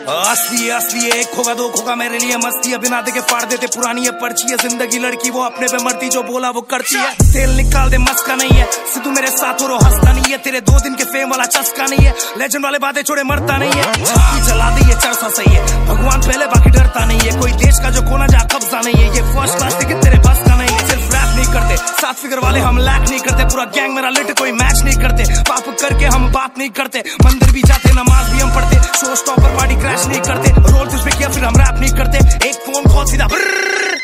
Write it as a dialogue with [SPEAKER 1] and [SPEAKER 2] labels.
[SPEAKER 1] असली है, एक होगा दो होगा मेरे लिए मस्ती है, बिना देखे फाड़ देते पुरानी है पर्ची है। जिंदगी लड़की वो अपने पे मरती, जो बोला वो करती है। तेल निकाल दे मस्का नहीं है, सिद्धू मेरे साथ और हंसता नहीं है। तेरे 2 दिन के फेम वाला चस्का नहीं है, लेजेंड वाले बातें छोड़े मरता नहीं है। झांकी जला दी ये चरसा सही है, भगवान पहले बाकी डरता नहीं है। कोई देश का जो कोना जा कब्जा नहीं है, ये फर्स्ट क्लास टिकट तेरे बस का नहीं है। सिर्फ रैप नहीं करते, 7 फिगर वाले हम लैक नहीं करते। पूरा गैंग मेरा लिट, कोई मैच नहीं करते। पाप करके हम बात नहीं करते, मंदिर भी जाते नमाज भी हम पढ़ते। शो स्टॉपर पार्टी क्रैश नहीं करते, रोल तुझ पे किया फिर हम रैप नहीं करते। एक फोन कॉल सीधा